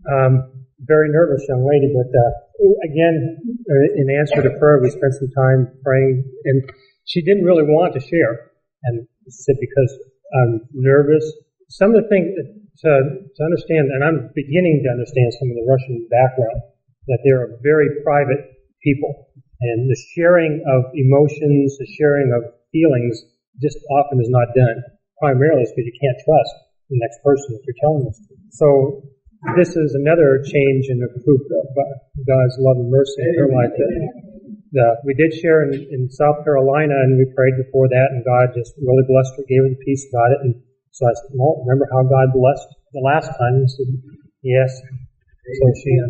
Very nervous young lady, but again, in answer to prayer, we spent some time praying, and she didn't really want to share, and she said, because I'm nervous. Some of the things to understand, and I'm beginning to understand some of the Russian background, that they're very private people, and the sharing of emotions, the sharing of feelings, just often is not done. Primarily, it's because you can't trust the next person that you're telling this to. So this is another change in the proof of God's love and mercy in her life. We did share in South Carolina, and we prayed before that, and God just really blessed her, gave her the peace about it. And so I said, well, remember how God blessed the last time? I said, yes. So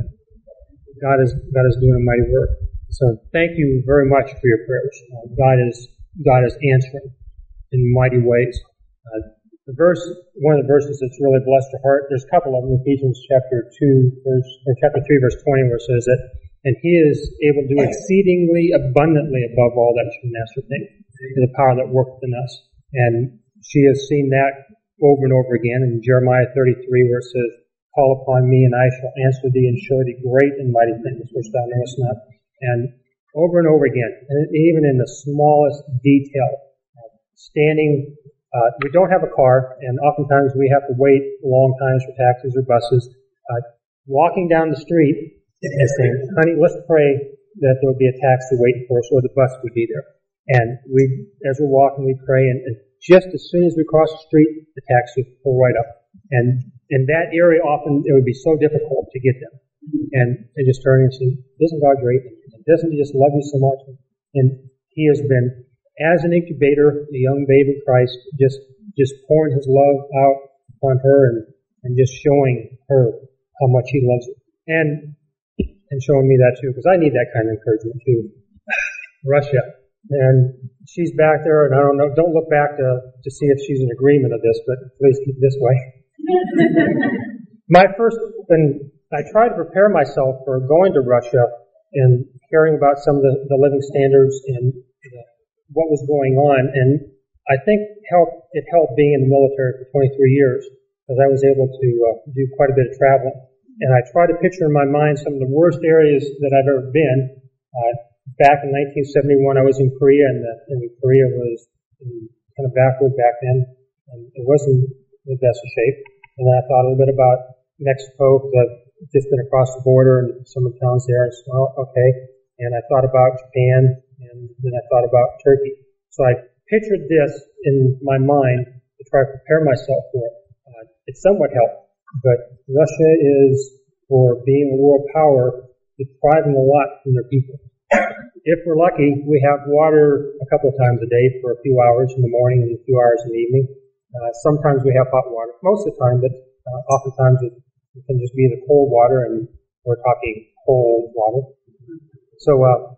God is doing a mighty work. So thank you very much for your prayers. God is answering in mighty ways. One of the verses that's really blessed her heart, there's a couple of them, Ephesians chapter 3, verse 20, where it says that, and He is able to do exceedingly abundantly above all that you can ask or think, to the power that worketh in us. And she has seen that over and over again in Jeremiah 33, where it says, call upon me, and I shall answer thee, and show thee great and mighty things which thou knowest not. And over and over again, and even in the smallest detail, standing. We don't have a car, and oftentimes we have to wait long times for taxis or buses. Walking down the street and saying, honey, let's pray that there will be a taxi waiting for us, or the bus would be there. And as we're walking, we pray, and just as soon as we cross the street, the taxi will pull right up. And in that area, often it would be so difficult to get them. And they just turn and say, isn't God great? Doesn't He just love you so much? And He has been, as an incubator, a young babe in Christ, just pouring His love out upon her and just showing her how much He loves her. And showing me that too, because I need that kind of encouragement too. Russia. And she's back there, and I don't know, don't look back to see if she's in agreement of this, but please keep it this way. I tried to prepare myself for going to Russia and hearing about some of the living standards and what was going on, and I think it helped being in the military for 23 years, because I was able to do quite a bit of traveling. And I try to picture in my mind some of the worst areas that I've ever been. Back in 1971, I was in Korea, and Korea was kind of backward back then, and it wasn't in the best of shape. And then I thought a little bit about Mexico, because I've just been across the border and some of the towns there, and so, okay. And I thought about Japan, and then I thought about Turkey. So I pictured this in my mind to try to prepare myself for it. It somewhat helped, but Russia is, for being a world power, depriving a lot from their people. If we're lucky, we have water a couple of times a day for a few hours in the morning and a few hours in the evening. Sometimes we have hot water, most of the time, but oftentimes it can just be the cold water, and we're talking cold water. So,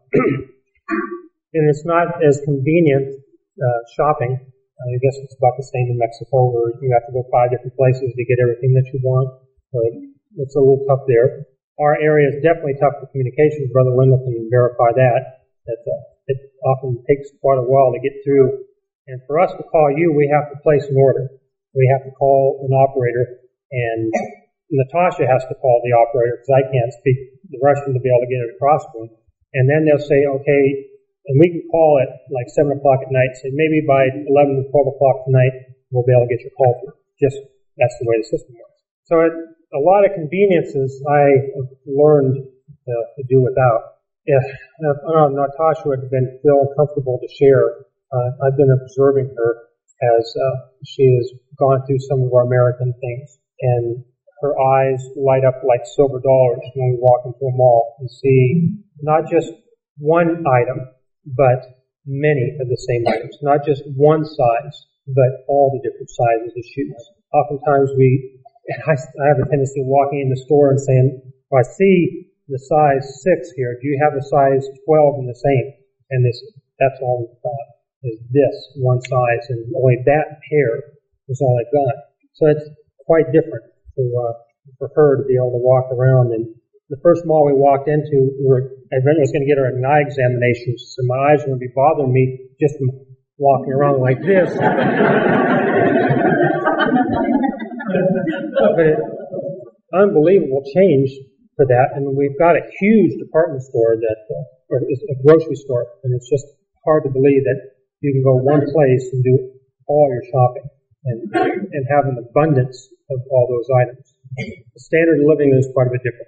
and it's not as convenient shopping. I guess it's about the same in Mexico, where you have to go 5 different places to get everything that you want. So it's a little tough there. Our area is definitely tough for communications. Brother Wendell can verify that it often takes quite a while to get through. And for us to call you, we have to place an order. We have to call an operator, and Natasha has to call the operator, because I can't speak the Russian to be able to get it across to them. And then they'll say, okay, and we can call it like 7 o'clock at night, say maybe by 11 or 12 o'clock tonight, we'll be able to get your call through. Just, that's the way the system works. So a lot of conveniences I have learned to do without. If Natasha would have been feel comfortable to share, I've been observing her as she has gone through some of our American things, and her eyes light up like silver dollars when we walk into a mall and see not just one item, but many of the same items. Not just one size, but all the different sizes of shoes. Oftentimes I have a tendency of walking in the store and saying, well, I see the size 6 here. Do you have a size 12 in the same? And that's all we've got, is this one size, and only that pair is all I've got. So it's quite different for her to be able to walk around. And the first mall we walked into, I was going to get her an eye examination, so my eyes were going to be bothering me just from walking around like this. But unbelievable change for that. And we've got a huge department store or is a grocery store, and it's just hard to believe that you can go one place and do all your shopping and have an abundance of all those items. The standard of living is quite a bit different.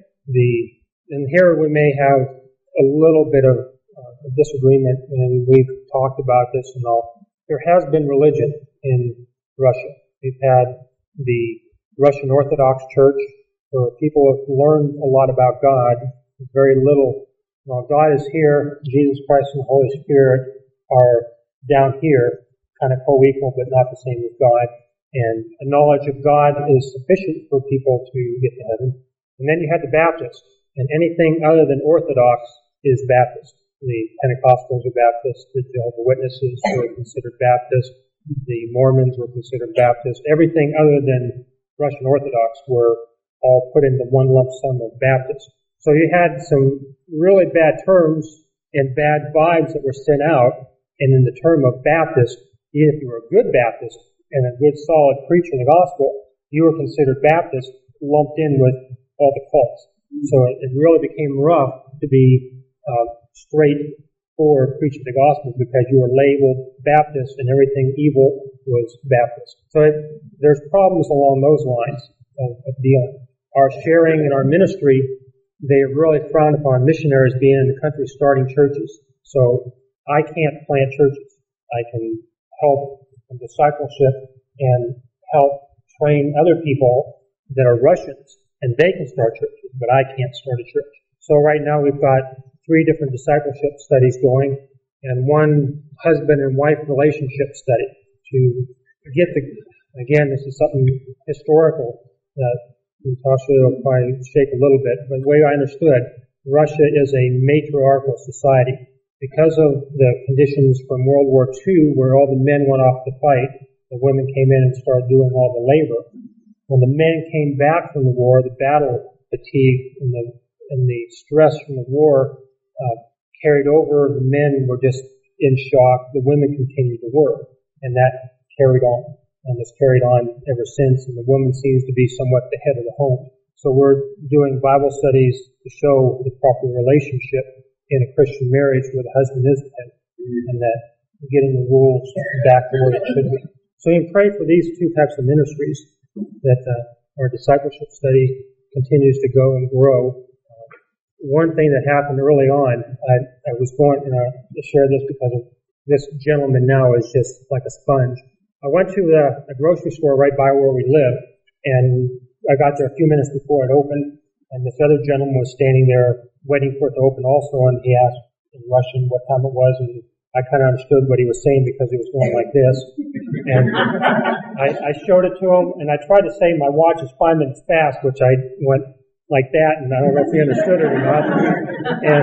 And here we may have a little bit of disagreement, and we've talked about this and all. There has been religion in Russia. We've had the Russian Orthodox Church, where people have learned a lot about God, very little. Well, God is here, Jesus Christ and the Holy Spirit are down here, kind of co-equal, but not the same as God. And a knowledge of God is sufficient for people to get to heaven. And then you had the Baptists, and anything other than Orthodox is Baptist. The Pentecostals are Baptist, the Jehovah's Witnesses were considered Baptist, the Mormons were considered Baptist. Everything other than Russian Orthodox were all put into one lump sum of Baptist. So you had some really bad terms and bad vibes that were sent out, and in the term of Baptist, even if you were a good Baptist and a good solid preacher in the gospel, you were considered Baptist, lumped in with all the cults. So it really became rough to be straight forward preaching the gospel because you were labeled Baptist and everything evil was Baptist. So there's problems along those lines of dealing. Our sharing and our ministry, they really frown upon missionaries being in the country starting churches. So I can't plant churches. I can help in discipleship and help train other people that are Russians, and they can start churches, but I can't start a church. So right now we've got 3 different discipleship studies going, and one husband and wife relationship study to get again, this is something historical that Natasha will probably shake a little bit, but the way I understood, Russia is a matriarchal society. Because of the conditions from World War II, where all the men went off to fight, the women came in and started doing all the labor. When the men came back from the war, the battle fatigue and the stress from the war carried over. The men were just in shock. The women continued to work, and that carried on. And it's carried on ever since, and the woman seems to be somewhat the head of the home. So we're doing Bible studies to show the proper relationship in a Christian marriage where the husband is the head, and that getting the rules back to where it should be. So you can pray for these 2 types of ministries, that our discipleship study continues to go and grow. One thing that happened early on, I was going to share this because of this gentleman now is just like a sponge. I went to a grocery store right by where we live, and I got there a few minutes before it opened, and this other gentleman was standing there waiting for it to open also, and he asked in Russian what time it was, and I kind of understood what he was saying because he was going like this. And I showed it to him, and I tried to say my watch is 5 minutes fast, which I went like that, and I don't know if he understood it or not. And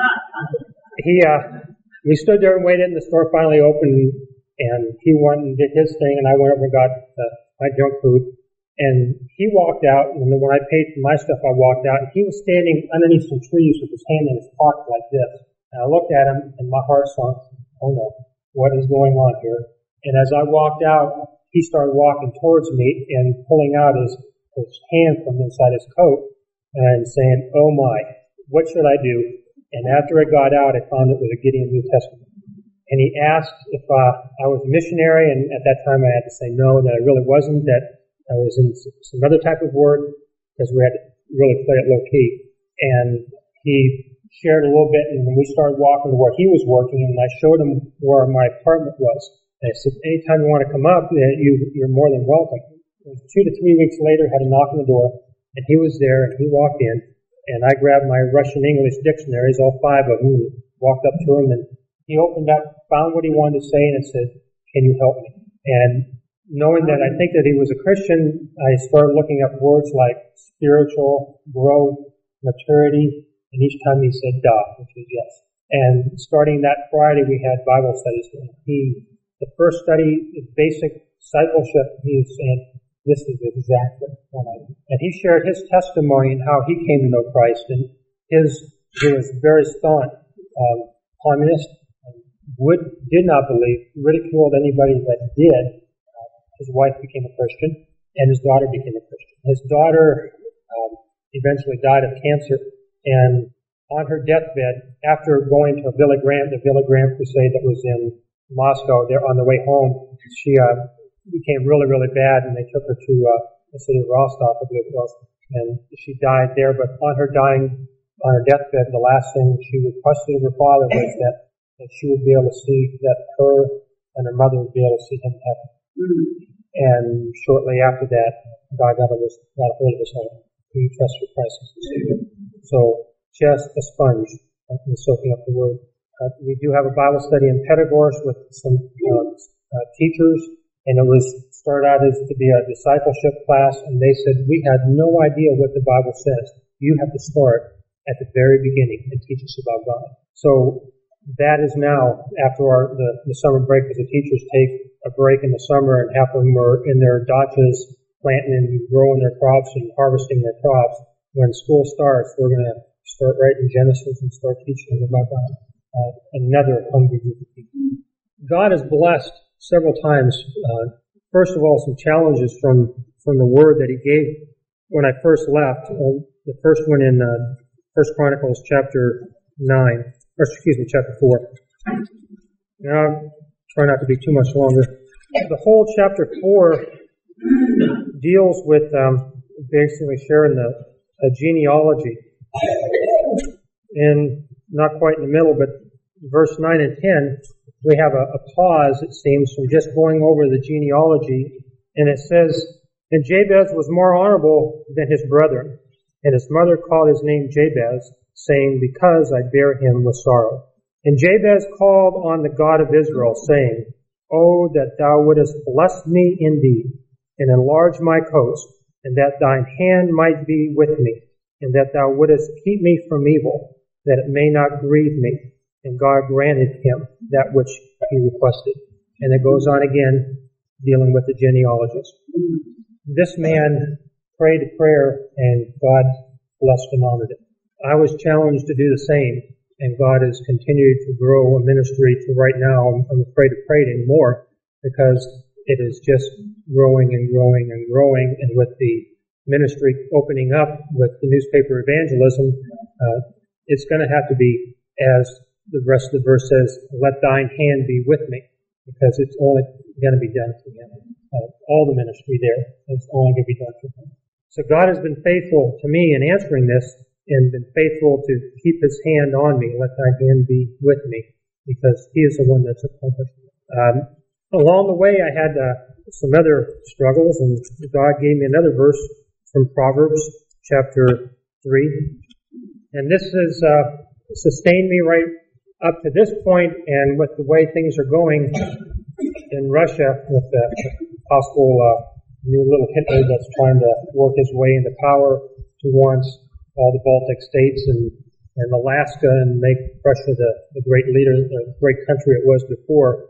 we stood there and waited, and the store finally opened, and he went and did his thing, and I went over and got my junk food. And he walked out, and then when I paid for my stuff, I walked out, and he was standing underneath some trees with his hand in his pocket like this. And I looked at him, and my heart sunk. Oh no, what is going on here? And as I walked out, he started walking towards me and pulling out his hand from inside his coat and saying, "Oh my, what should I do?" And after I got out, I found it was a Gideon New Testament. And he asked if I was a missionary, and at that time I had to say no, that I really wasn't, that I was in some other type of work, because we had to really play it low-key. And he shared a little bit, and then we started walking to where he was working, and I showed him where my apartment was. And I said, anytime you want to come up, you're more than welcome. 2 to 3 weeks later, I had a knock on the door, and he was there, and he walked in, and I grabbed my Russian-English dictionaries, all 5 of them, and walked up to him, and he opened up, found what he wanted to say, and said, "Can you help me?" And knowing that I think that he was a Christian, I started looking up words like spiritual, growth, maturity, and each time he said "da," which was yes. And starting that Friday, we had Bible studies. The first study is basic discipleship. He was saying, "This is exactly what I do." And he shared his testimony and how he came to know Christ. And he was very staunch communist, did not believe, ridiculed anybody that did. His wife became a Christian, and his daughter became a Christian. His daughter eventually died of cancer. And on her deathbed, after going to the Billy Graham crusade that was in Moscow, there on the way home, she became really, really bad, and they took her to the city of Rostov, I believe it was, and she died there. But on her deathbed, the last thing she requested of her father was that she would be able to see, that her and her mother would be able to see him in heaven. And shortly after that, God got a hold of his heart. He trusted Christ as the Savior. So just a sponge in soaking up the Word. We do have a Bible study in Pettigorsk with some teachers, and it was started out as to be a discipleship class, and they said, we had no idea what the Bible says. You have to start at the very beginning and teach us about God. So that is now, after the summer break, because the teachers take a break in the summer, and half of them are in their dachas planting and growing their crops and harvesting their crops. When school starts, we're going to start right in Genesis and start teaching them about God. Another hungry group of people. God has blessed several times. First of all, some challenges from the word that He gave when I first left. The first one in 1 Chronicles chapter 4. Now, I'll try not to be too much longer. The whole chapter 4 deals with basically sharing a genealogy. And not quite in the middle, but verse 9 and 10, we have a pause, it seems, from just going over the genealogy. And it says, and Jabez was more honorable than his brethren, and his mother called his name Jabez, saying, because I bear him with sorrow. And Jabez called on the God of Israel, saying, oh, that thou wouldest bless me indeed, and enlarge my coast, and that thine hand might be with me, and that thou wouldest keep me from evil, that it may not grieve me. And God granted him that which he requested. And it goes on again, dealing with the genealogies. This man prayed a prayer, and God blessed and honored it. I was challenged to do the same, and God has continued to grow a ministry to right now. I'm afraid to pray it anymore, because it is just growing and growing and growing. And with the ministry opening up with the newspaper evangelism, it's going to have to be, as the rest of the verse says, let thine hand be with me, because it's only going to be done for him. All the ministry there is only going to be done for him. So God has been faithful to me in answering this, and been faithful to keep his hand on me. Let thy hand be with me, because he is the one that's accomplished it. Along the way, I had some other struggles, and God gave me another verse from Proverbs chapter 3. And this has sustained me right up to this point, and with the way things are going in Russia, with the possible new little Hitler that's trying to work his way into power to wants all the Baltic states and Alaska, and make Russia the great leader, the great country it was before.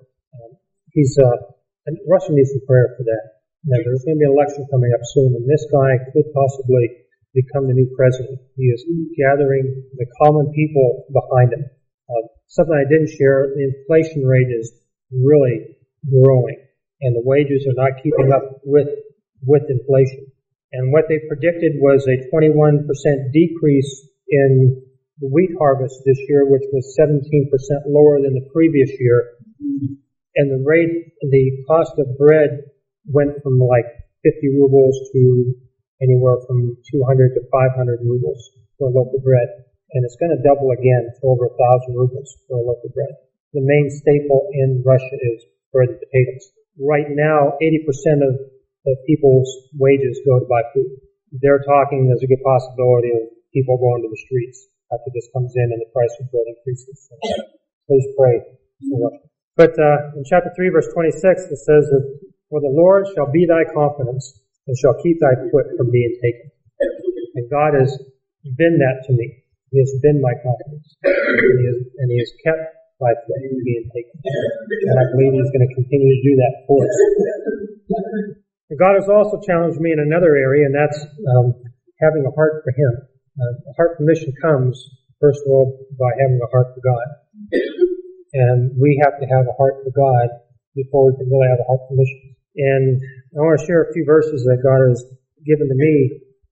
Russia needs some prayer for that. Now, there's going to be an election coming up soon, and this guy could possibly become the new president. He is gathering the common people behind him. Something I didn't share, the inflation rate is really growing, and the wages are not keeping up with inflation. And what they predicted was a 21% decrease in the wheat harvest this year, which was 17% lower than the previous year. And the cost of bread went from like 50 rubles to anywhere from 200 to 500 rubles for local bread. And it's going to double again to over 1,000 rubles for local bread. The main staple in Russia is bread and potatoes. Right now, 80% of people's wages go to buy food. They're talking there's a good possibility of people going to the streets after this comes in and the price of bread increases. So please pray for Russia. But in chapter 3, verse 26, it says that, for the Lord shall be thy confidence, and shall keep thy foot from being taken. And God has been that to me. He has been my confidence. And he has kept my foot from being taken. And I believe he's going to continue to do that for us. And God has also challenged me in another area, and that's having a heart for him. A heart for mission comes, first of all, by having a heart for God. And we have to have a heart for God before we can really have a heart for mission. And I want to share a few verses that God has given to me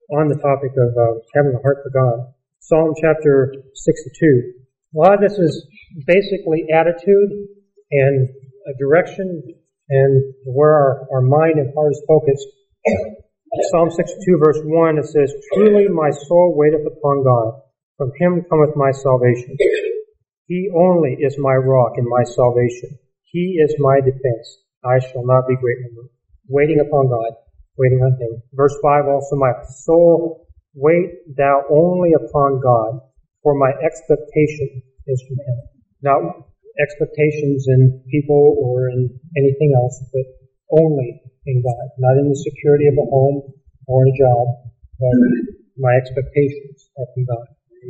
on the topic of having a heart for God. Psalm chapter 62. A lot of this is basically attitude and a direction and where our mind and heart is focused. Psalm 62 verse 1, it says, "Truly my soul waiteth upon God. From him cometh my salvation. He only is my rock and my salvation. He is my defense. I shall not be greatly moved." Waiting upon God, waiting on him. Verse 5 also, "My soul, wait thou only upon God, for my expectation is from him." Not expectations in people or in anything else, but only in God. Not in the security of a home or a job, but my expectations are from God.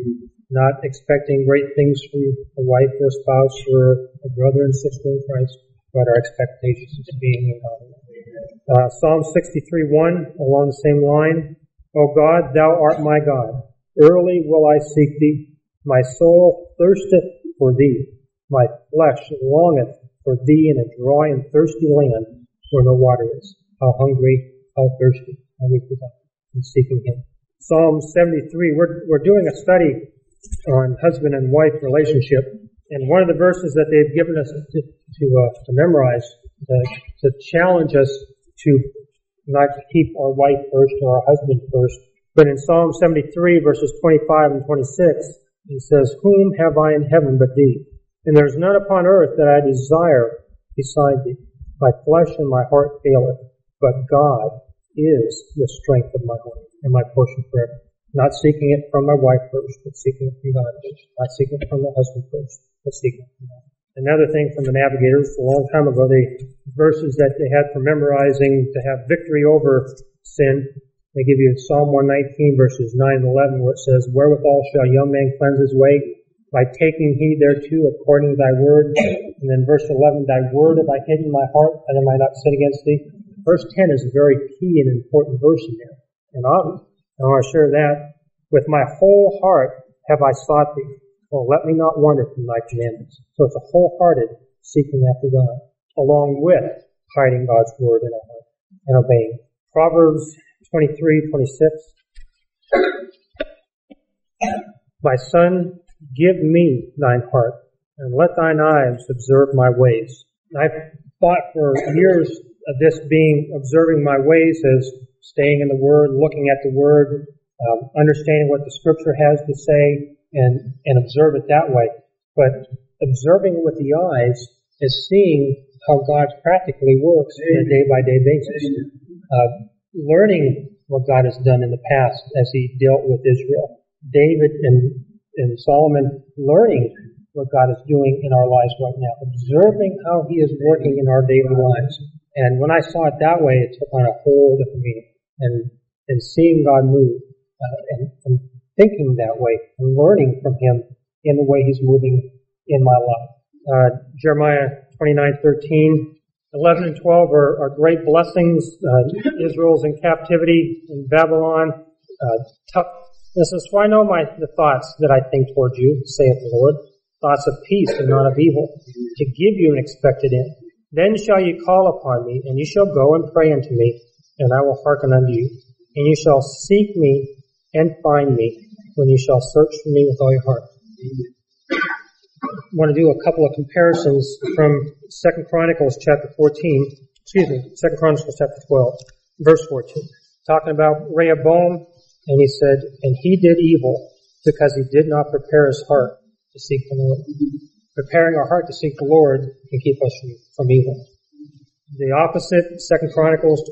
Not expecting great things from a wife or a spouse or a brother and sister in Christ, but our expectations is being in God. Psalm 63:1, along the same line, "O God, thou art my God. Early will I seek thee. My soul thirsteth for thee. My flesh longeth for thee in a dry and thirsty land where no water is." How hungry, how thirsty are we for God and seeking him. Psalm 73, we're doing a study on husband and wife relationship, and one of the verses that they've given us to memorize, to challenge us to not keep our wife first or our husband first. But in Psalm 73, verses 25 and 26, it says, "Whom have I in heaven but thee? And there is none upon earth that I desire beside thee. My flesh and my heart faileth, but God is the strength of my heart and my portion forever." Not seeking it from my wife first, but seeking it from God first. Not seeking it from the husband first, but seeking it from God. Another thing from the Navigators, a long time ago, the verses that they had for memorizing to have victory over sin, they give you Psalm 119, verses 9 and 11, where it says, "Wherewithal shall a young man cleanse his way? By taking heed thereto according to thy word." And then verse 11, "Thy word have I hid in my heart, that I might not sin against thee." Verse 10 is a very key and important verse in there. And I want to share that. "With my whole heart have I sought thee. Oh, let me not wander from thy commandments." So it's a wholehearted seeking after God, along with hiding God's word in our heart and obeying. Proverbs 23:26. "My son, give me thine heart, and let thine eyes observe my ways." I've thought for years of this being observing my ways as staying in the Word, looking at the Word, understanding what the Scripture has to say, and observe it that way. But observing it with the eyes is seeing how God practically works on a day-by-day basis. Learning what God has done in the past as he dealt with Israel. David and Solomon learning what God is doing in our lives right now. Observing how he is working in our daily lives. And when I saw it that way, it took on a whole different meaning. And seeing God move, and thinking that way, and learning from him in the way he's moving in my life. Jeremiah 29:13, 11 and 12 are great blessings. Israel's in captivity in Babylon. This is why I know the thoughts that I think toward you, saith the Lord, thoughts of peace and not of evil, to give you an expected end. Then shall ye call upon me, and ye shall go and pray unto me, and I will hearken unto you. And ye shall seek me and find me, when ye shall search for me with all your heart. I want to do a couple of comparisons from 2 Chronicles chapter 12, verse 14. Talking about Rehoboam, and he said, "And he did evil, because he did not prepare his heart to seek the Lord." Preparing our heart to seek the Lord can keep us from evil. The opposite, 2 Chronicles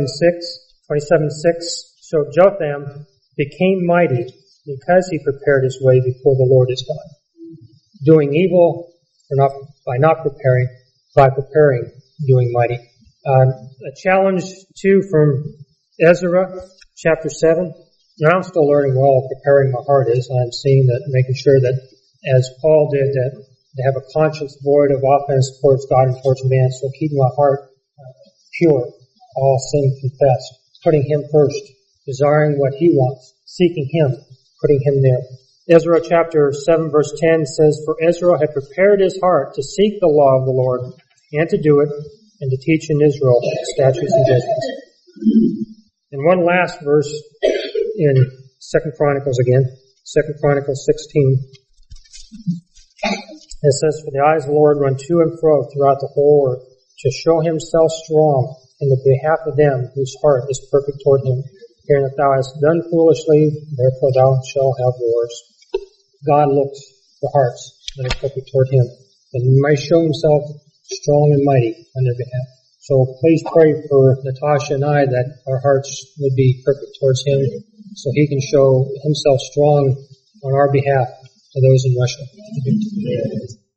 27:6. "So Jotham became mighty, because he prepared his way before the Lord his God." Doing evil by not preparing, by preparing, doing mighty. A challenge too from Ezra chapter 7. Now I'm still learning what preparing my heart is. I'm seeing that, making sure that, as Paul did, that to have a conscience void of offense towards God and towards man, so keeping my heart pure, all sin confessed, putting him first, desiring what he wants, seeking him, putting him there. Ezra chapter 7 verse 10 says, "For Ezra had prepared his heart to seek the law of the Lord, and to do it, and to teach in Israel statutes and judgments." And one last verse in 2 Chronicles again, 2 Chronicles 16. It says, "For the eyes of the Lord run to and fro throughout the whole earth, to show himself strong in the behalf of them whose heart is perfect toward him. Hearing that thou hast done foolishly, therefore thou shalt have wars." God looks for hearts that are perfect toward him, and he might show himself strong and mighty on their behalf. So please pray for Natasha and I that our hearts would be perfect towards him, so he can show himself strong on our behalf to those in Russia.